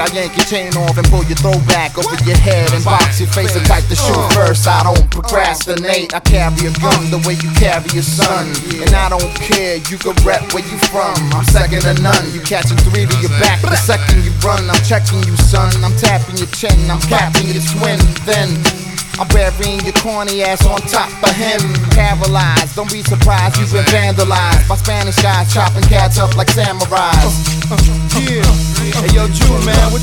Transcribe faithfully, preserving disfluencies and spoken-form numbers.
I yank your chain off and pull your throwback over your head and box your face and type the shoot first. I don't procrastinate. I carry a gun the way you carry your son, and I don't care. You can rep where you from. I'm second to none. You catching three to your back the second you run. I'm checking you, son. I'm tapping your chin. I'm capping your twin. Then I'm burying your corny ass on top of him. Paralyzed. Don't be surprised you've been vandalized by Spanish guys chopping cats up like samurais. Yeah. Hey yo, Jew man.